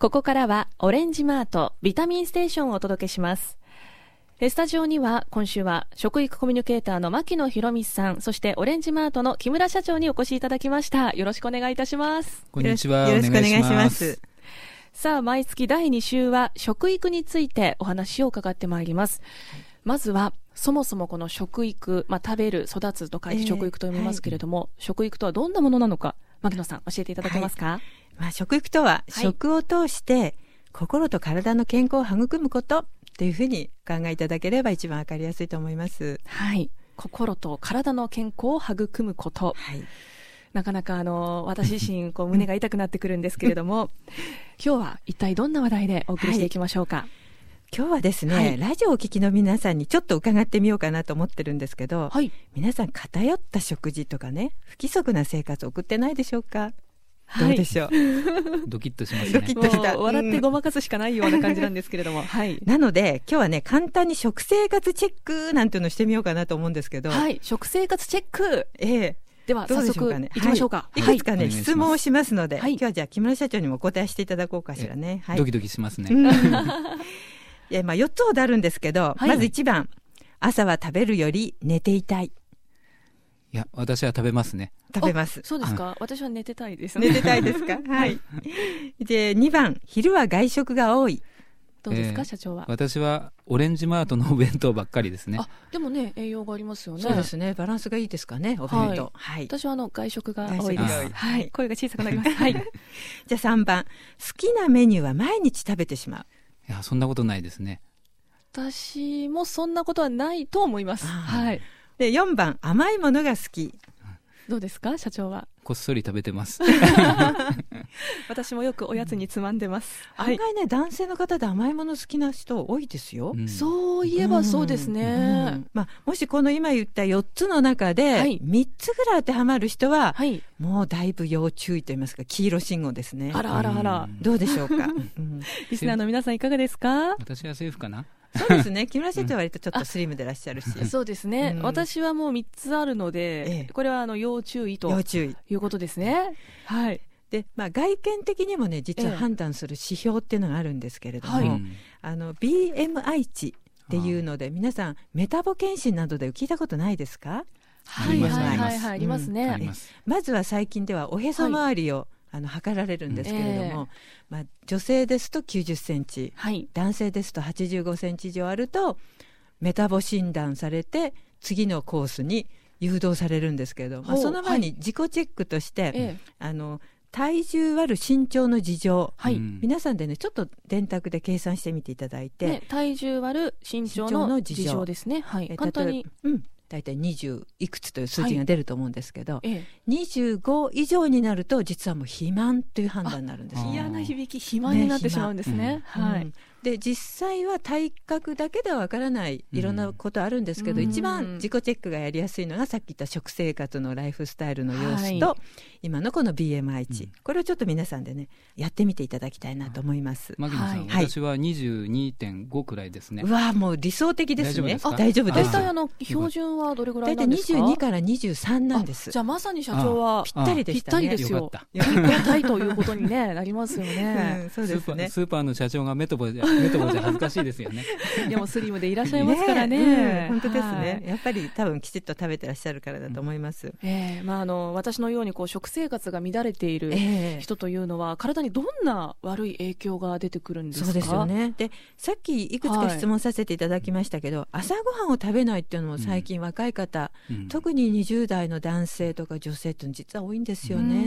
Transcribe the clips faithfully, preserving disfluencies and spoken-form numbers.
ここからはオレンジマートビタミンステーションをお届けします。スタジオには今週は食育コミュニケーターの牧野博美さん、そしてオレンジマートの木村社長にお越しいただきました。よろしくお願いいたします。 こんにちは。 よろしくお願いします。 さあ、毎月だいに週は食育についてお話を伺ってまいります。まずはそもそもこの食育、まあ、食べる育つと書いて食育と読みますけれども、えーはい、食育とはどんなものなのか、牧野さん教えていただけますか？はい、 まあ、食育とは、はい、食を通して心と体の健康を育むことというふうに考えいただければ一番わかりやすいと思います。 はい、心と体の健康を育むこと、はい、なかなかあの私自身こう胸が痛くなってくるんですけれども今日は一体どんな話題でお送りしていきましょうか？はい、 今日はですね、はい、ラジオをお聞きの皆さんにちょっと伺ってみようかなと思ってるんですけど、はい、皆さん偏った食事とかね、不規則な生活を送ってないでしょうか？どうでしょう、はい、 ドキッとしますね。 ドキッとした。 笑ってごまかすしかないような感じなんですけれども、はい、 なので今日はね、簡単に食生活チェックなんていうのをしてみようかなと思うんですけど、 はい、食生活チェック、 ええ、 では早速いきましょうか。 はい、いくつかね、はい、質問をしますので、はい、今日はじゃあ木村社長にもお答えしていただこうかしらね。はい、 ドキドキしますね。 いや、まあ、よっつほどあるんですけど、はい、まずいちばん、朝は食べるより寝ていたい。 いや、私は食べますね。 食べます。 そうですか。私は寝てたいですね。 寝てたいですか？はい。で、にばん、昼は外食が多い。 どうですか、えー、社長は？ 私はオレンジマートのお弁当ばっかりですね。 あ、でもね、栄養がありますよね。 そうですね。バランスがいいですかね、お弁当。はい。はい、 私はあの外食が多いです。はい。声が小さくなります。はい。 じゃあさんばん、好きなメニューは毎日食べてしまう。 いや、そんなことないですね。 私もそんなことはないと思います。はい。 で、よんばん、甘いものが好き。 どうですか、社長は？ こっそり食べてます。 私もよくおやつにつまんでます。 うん、案外ね、男性の方で甘いもの好きな人多いですよ。 うん、そういえばそうですね。うんうん、 まあ、もしこの今言ったよっつの中でみっつぐらい当てはまる人は、はい、もうだいぶ要注意と言いますか、黄色信号ですね。 あらあらあら。 どうでしょうか？うん、 リスナーの皆さんいかがですか？ 私はセーフかな？ そうですね。木村社長は割とちょっとスリムでいらっしゃるし、 うん、そうですね、うん、私はもうみっつあるので、ええ、これはあの要注意ということですね。はい。 で、まあ、外見的にもね、実は判断する指標っていうのがあるんですけれども、ええ、はい、あの ビーエムアイ 値っていうので、皆さんメタボ検診などで聞いたことないですか？ はいはいはいはい、ありますね。 うん、 まずは最近ではおへそ周りを、はい、あの測られるんですけれども、えーまあ、女性ですときゅうじゅっセンチ、はい、男性ですとはちじゅうごセンチ以上あるとメタボ診断されて次のコースに誘導されるんですけれど、まあ、その前に自己チェックとして、はい、あの体重割る身長の事情、はい、皆さんでねちょっと電卓で計算してみていただいて、ね、 体重割る身長の事情ですね、はい、え簡単に、 うんだいたいにじゅういくつという数字が出ると思うんですけど、はいええ、にじゅうご以上になると実はもう肥満という判断になるんです。 嫌な響き、肥満になってしまうんですね。ね、はい、 うん、で実際は体格だけではわからないいろんなことあるんですけど、うん、一番自己チェックがやりやすいのがさっき言った食生活のライフスタイルの様子と、はい、今のこの ビーエムアイ 値、うん、これをちょっと皆さんでねやってみていただきたいなと思います。 牧野さん、はい、私は にじゅうにてんご くらいですね。 うわもう理想的ですね。大丈夫です。 大体あの標準はどれぐらいなんですか？ 大体にじゅうにからにじゅうさんなんです。 じゃあまさに社長はぴったりでしたね。 ぴったりですよ。健康体ということに、ね、なりますよね。 うん、そうですね。 スーパー、スーパーの社長がメトボじゃメトボじゃ恥ずかしいですよね。 でもスリムでいらっしゃいますからね。 ね、うん、本当ですね、はい。やっぱり多分きちっと食べてらっしゃるからだと思います。 うん、えーまあ、あの私のようにこう食生活が乱れている人というのは、えー、体にどんな悪い影響が出てくるんですか？ そうですよね。でさっきいくつか質問させていただきましたけど、はい、朝ごはんを食べないっていうのも最近若い方、うん、特ににじゅう代の男性とか女性って実は多いんですよね。うん、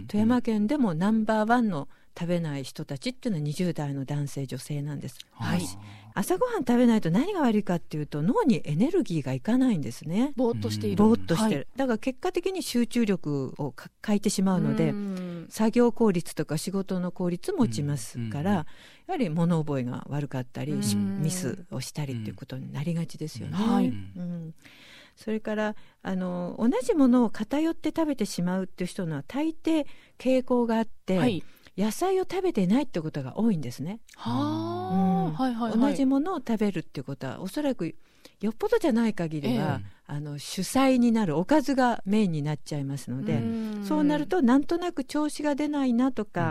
富山県でもナンバーワンの食べない人たちっていうのはにじゅう代の男性女性なんです。はい、朝ごはん食べないと何が悪いかっていうと脳にエネルギーがいかないんですね。 ぼーっとしている。 ぼーっとしてる、はい、だから結果的に集中力を欠いてしまうので、作業効率とか仕事の効率も落ちますから、やはり物覚えが悪かったりミスをしたりっていうことになりがちですよね。はい、うん、それからあの同じものを偏って食べてしまうっていう人のは大抵傾向があって、はい、野菜を食べてないってことが多いんですね。は、うんはいはいはい、同じものを食べるっていうことはおそらくよっぽどじゃない限りは、えー、あの主菜になるおかずがメインになっちゃいますので、うそうなるとなんとなく調子が出ないなとか、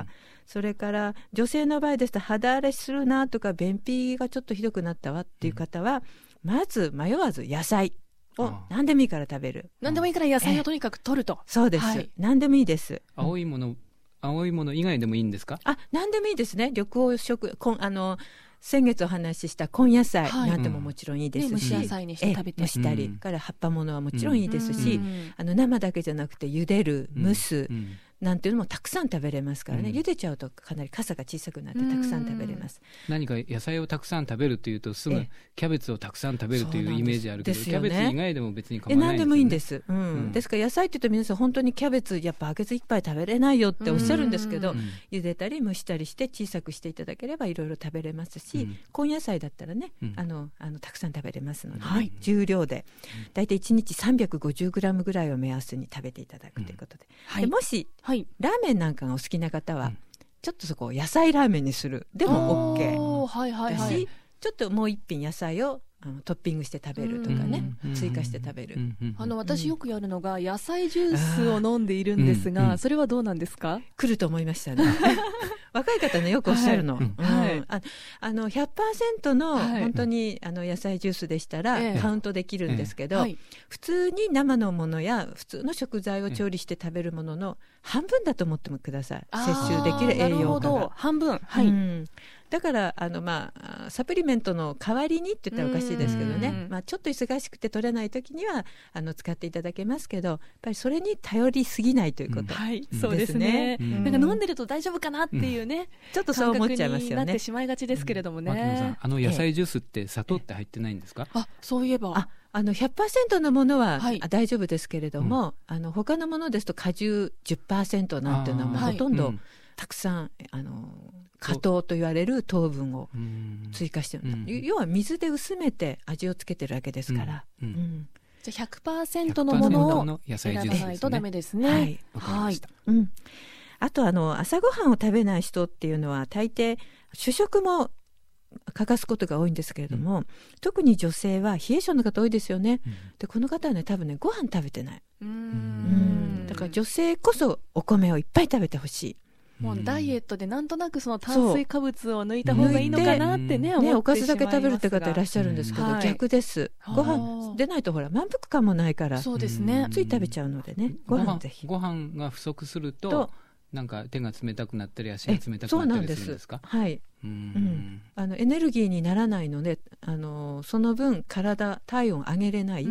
それから女性の場合ですと肌荒れするなとか便秘がちょっとひどくなったわっていう方は、うん、まず迷わず野菜を何でもいいから食べる。 何でもいいから野菜をとにかく取ると。 そうです、はい、何でもいいです。 青いもの、青いもの以外でもいいんですか？ あ、何でもいいですね。緑黄色こんあの先月お話しした根野菜なんてももちろんいいですし、 はい、ね、蒸し野菜にして食べて、 蒸したり、うん、から葉っぱものはもちろんいいですし、うん、あの生だけじゃなくて茹でる、蒸す、うんうんなんていうのもたくさん食べれますからね、うん、茹でちゃうとかなり傘が小さくなってたくさん食べれます。 何か野菜をたくさん食べるというとすぐキャベツをたくさん食べるというイメージあるけど、キャベツ以外でも別に構わないんですよね。 何でもいいんです、うんうん、ですから野菜って言うと皆さん本当にキャベツやっぱバケツいっぱい食べれないよっておっしゃるんですけど、茹でたり蒸したりして小さくしていただければいろいろ食べれますし、うん、根野菜だったらね、うん、あのあのたくさん食べれますので、ね、はい、重量でだいたいいちにちさんびゃくごじゅうグラムぐらいを目安に食べていただくということで、うんはい、でもし、はい、ラーメンなんかがお好きな方は、うん、ちょっとそこを野菜ラーメンにするでも OK はいはいはい、 だしちょっともう一品野菜をあのトッピングして食べるとかね、うん、追加して食べる、うん、 あの私よくやるのが野菜ジュースを飲んでいるんですが、うん、それはどうなんですか？ 来ると思いましたね若い方ねよくおっしゃるの、はいうんはい、ああの ひゃくパーセント の本当にあの野菜ジュースでしたらカウントできるんですけど、ええはい、普通に生のものや普通の食材を調理して食べるものの半分だと思ってもください。摂取できる栄養価が半分、はい、うん、 だからあの、まあ、サプリメントの代わりにって言ったらおかしいですけどね、まあ、ちょっと忙しくて取れない時にはあの使っていただけますけど、やっぱりそれに頼りすぎないということですね、うんはい、そうですね、 うん、なんか飲んでると大丈夫かなっていうね、うん、 ちょっとそう思っちゃいますよね。 感覚になってしまいがちですけれどもね、 うん、あの野菜ジュースって砂糖って入ってないんですか？ あ、そういえばああの ひゃくパーセント のものは、はい、大丈夫ですけれども、うん、あの他のものですと果汁 じゅっパーセント なんていうのはもうほとんど、はい、たくさんあの果糖と言われる糖分を追加してる、うん、要は水で薄めて味をつけてるわけですから、うんうん、 じゃあ ひゃくパーセント のものを選ばないとダメですね。はい、 はい、うん、あとあの朝ごはんを食べない人っていうのは大抵主食も欠かすことが多いんですけれども、うん、特に女性は冷え性の方多いですよね、うん、でこの方はね多分ねご飯食べてない、うーん、うんだから女性こそお米をいっぱい食べてほしい。 もうダイエットでなんとなくその炭水化物を抜いた方がいいのかなってね、思ってしまいますが、ね、 おかずだけ食べるって方いらっしゃるんですけど、はい、逆です。ご飯出ないとほら満腹感もないから、そうですね、つい食べちゃうのでね、ご飯ぜひ。 ご飯が不足するとなんか手が冷たくなったり足が冷たくなったりするんですか？ はい、うん、うん、あのエネルギーにならないので、あのその分体体温上げれない、うん、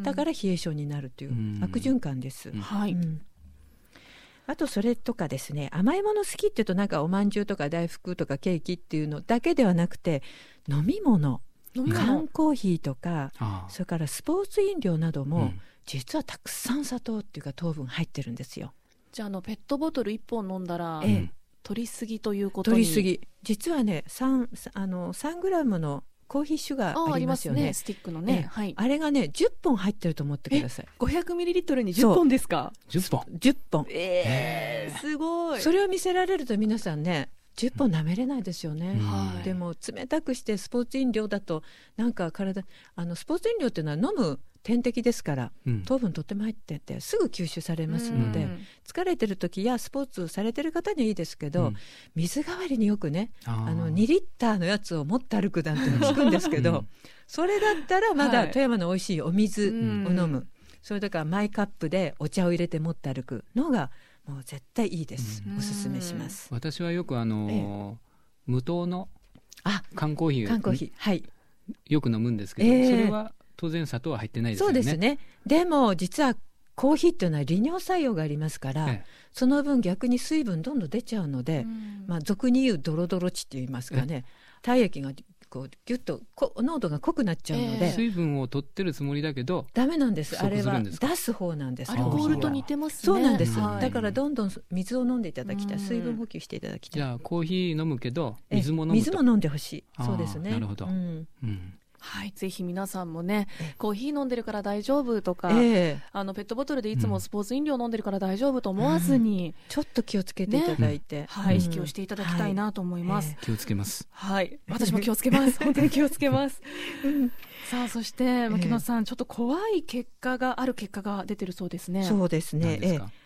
だから冷え性になるという悪循環です、うん、はい、うん、あとそれとかですね、甘いもの好きっていうとなんかおまんじゅうとか大福とかケーキっていうのだけではなくて、飲み物、缶コーヒーとか、それからスポーツ飲料なども、うん、実はたくさん砂糖っていうか糖分入ってるんですよ。 じゃあ、あのペットボトルいっぽん飲んだら、ええ、取りすぎということに。 取りすぎ、実はね 3, あのさんグラムのコーヒーシュガーありますよね。ありますね、 スティックのね、はい、 あれがねじゅっぽん入ってると思ってください。 ごひゃくミリリットル にじゅっぽんですか？ じゅっぽんじゅっぽん、 えー、すごい。 それを見せられると皆さんねじゅっぽん舐めれないですよね、うん、でも冷たくしてスポーツ飲料だとなんか体あのスポーツ飲料っていうのは飲む点滴ですから、うん、糖分とっても入っててすぐ吸収されますので、うん、疲れてる時やスポーツされてる方にはいいですけど、うん、水代わりによくねああのにリッターのやつを持って歩くなんて聞くんですけど、うん、それだったらまだ富山の美味しいお水を飲む、はい、それだからマイカップでお茶を入れて持って歩くのがもう絶対いいです、うん、おすすめします。 私はよくあの、ええ、無糖の缶コーヒー、 缶コーヒー、はい、 よく飲むんですけど、ええ、それは当然砂糖は入ってないですよね。 そうですね。でも実はコーヒーっていうのは利尿作用がありますから、ええ、その分逆に水分どんどん出ちゃうので、まあ、俗に言うドロドロ値って言いますかね、体液がこうギュッと濃度が濃くなっちゃうので、えー、 水分を取ってるつもりだけどダメなんです。あれは出す方なんです。 アルコールと似てますね。 そうなんです、はい、だからどんどん水を飲んでいただきたい、水分補給していただきたい。 じゃあコーヒー飲むけど水も飲むと、 水も飲んでほしい。そうですね。 なるほど、 うんうん、 はい、ぜひ皆さんもね、コーヒー飲んでるから大丈夫とか、えー、あのペットボトルでいつもスポーツ飲料飲んでるから大丈夫と思わずに、うん、ちょっと気をつけていただいて、ね、 はい、意識をしていただきたいなと思います、はい、 気をつけます。 はい、私も気をつけます本当に気をつけます、うん、さあそして牧野さん、えー、ちょっと怖い結果がある結果が出てるそうですね。 そうですね、えー、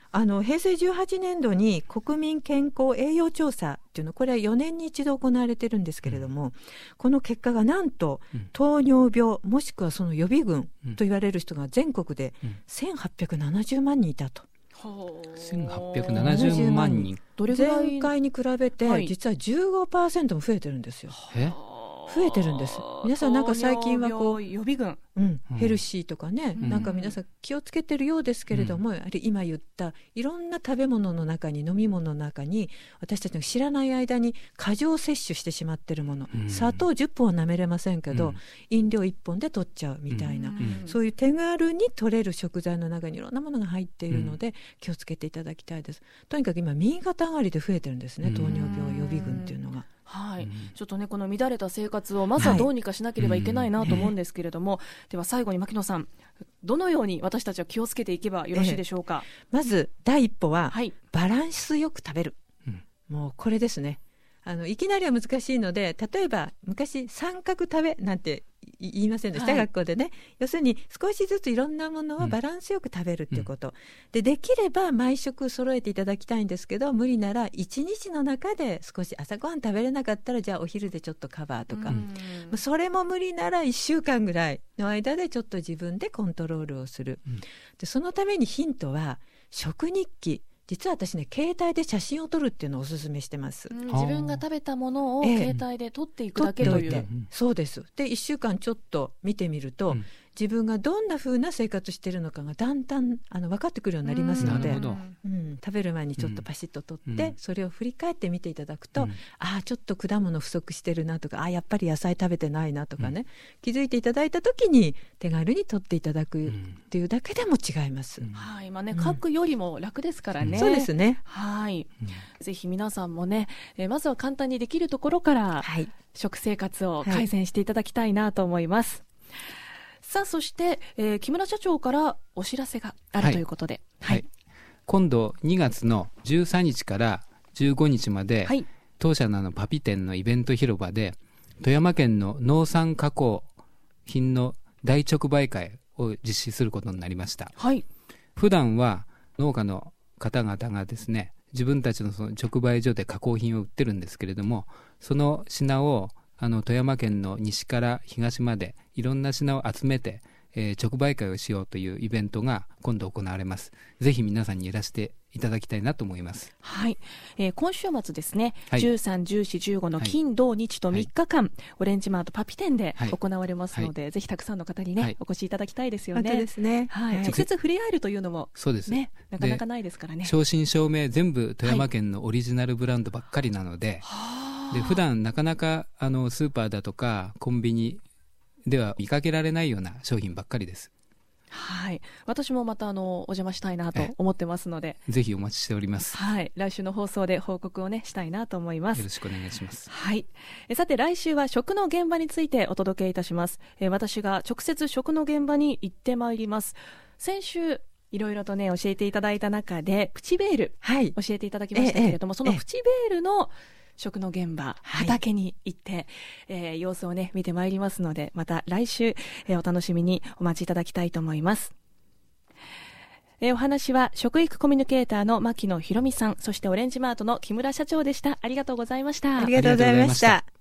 あの平成じゅうはちねんどに国民健康栄養調査っていうの、これはよねんに一度行われてるんですけれども、うん、この結果がなんと、うん、糖尿病もしくはその予備軍と言われる人が全国でせんはっぴゃくななじゅうまんにんいたと。 せんはっぴゃくななじゅうまんにん、 どれぐらい前回に比べて実は じゅうごパーセント も増えてるんですよ。 え増えてるんです。皆さんなんか最近はこう予備軍、 うん、ヘルシーとかね、うん、なんか皆さん気をつけてるようですけれども、うん、やはり今言ったいろんな食べ物の中に飲み物の中に私たちの知らない間に過剰摂取してしまってるもの、うん、砂糖じゅっぽんは舐めれませんけど、うん、飲料いっぽんで取っちゃうみたいな、うん、そういう手軽に取れる食材の中にいろんなものが入っているので、うん、気をつけていただきたいです。とにかく今右肩上がりで増えてるんですね、糖尿病予備軍っていうのが。 はい、うん、ちょっとねこの乱れた生活をまずはどうにかしなければいけないなと思うんですけれども、はい、では最後に牧野さん、どのように私たちは気をつけていけばよろしいでしょうか。 ええ、まず第一歩は、はい、バランスよく食べる、うん、もうこれですね。あのいきなりは難しいので、例えば昔三角食べなんて言いませんでした、はい、学校でね。要するに少しずついろんなものをバランスよく食べるっていうこと、うん、でできれば毎食揃えていただきたいんですけど、無理ならいちにちの中で少し朝ごはん食べれなかったらじゃあお昼でちょっとカバーとか、うん、それも無理ならいっしゅうかんぐらいの間でちょっと自分でコントロールをする、うん、でそのためにヒントは食日記。実は私ね、携帯で写真を撮るっていうのをおすすめしてます、 うん、自分が食べたものを携帯で撮っていくだけという、ええ、 そうです。でいっしゅうかんちょっと見てみると、うん、自分がどんな風な生活してるのかがだんだんあの分かってくるようになりますので、うんうん、食べる前にちょっとパシッと撮って、うん、それを振り返って見ていただくと、うん、ああちょっと果物不足してるなとか、あやっぱり野菜食べてないなとかね、うん、気づいていただいた時に手軽に撮っていただくっていうだけでも違います、うん、 はい、今ね、書くよりも楽ですからね、 うん、そうですね。 はい、うん、ぜひ皆さんもね、えー、まずは簡単にできるところから、はい、食生活を改善していただきたいなと思います、はい。さあそして、えー、木村社長からお知らせがあるということで、 はいはい、今度にがつのじゅうさんにちからじゅうごにちまで、はい、当社のあのパピ店のイベント広場で富山県の農産加工品の大直売会を実施することになりました、はい、普段は農家の方々がですね、自分たちのその直売所で加工品を売ってるんですけれども、その品をあの富山県の西から東までいろんな品を集めて、えー、直売会をしようというイベントが今度行われます。ぜひ皆さんにいらしていただきたいなと思います。 はい、えー、今週末ですね、はい、じゅうさん、じゅうよん、じゅうごの金土日とみっかかん、はい、オレンジマートパピ店で行われますので、はい、ぜひたくさんの方にね、はい、お越しいただきたいですよね。 本当ですね、 はい、直接触れ合えるというのも、 そうですね、なかなかないですからね。 正真正銘全部富山県のオリジナルブランドばっかりなので、はい、で普段なかなかあのスーパーだとかコンビニでは見かけられないような商品ばっかりです。 はい、私もまたあのお邪魔したいなと思ってますので、 ぜひお待ちしております。 はい、来週の放送で報告をねしたいなと思います。 よろしくお願いします。 はい、えさて来週は食の現場についてお届けいたします。え私が直接食の現場に行ってまいります。先週いろいろとね教えていただいた中でプチベール、はい、教えていただきましたけれども、ええ、そのプチベールの食の現場、畑に行って、はい、えー、様子をね見てまいりますので、また来週、えー、お楽しみにお待ちいただきたいと思います。えー、お話は食育コミュニケーターの牧野ひろみさん、そしてオレンジマートの木村社長でした。ありがとうございました。 ありがとうございました。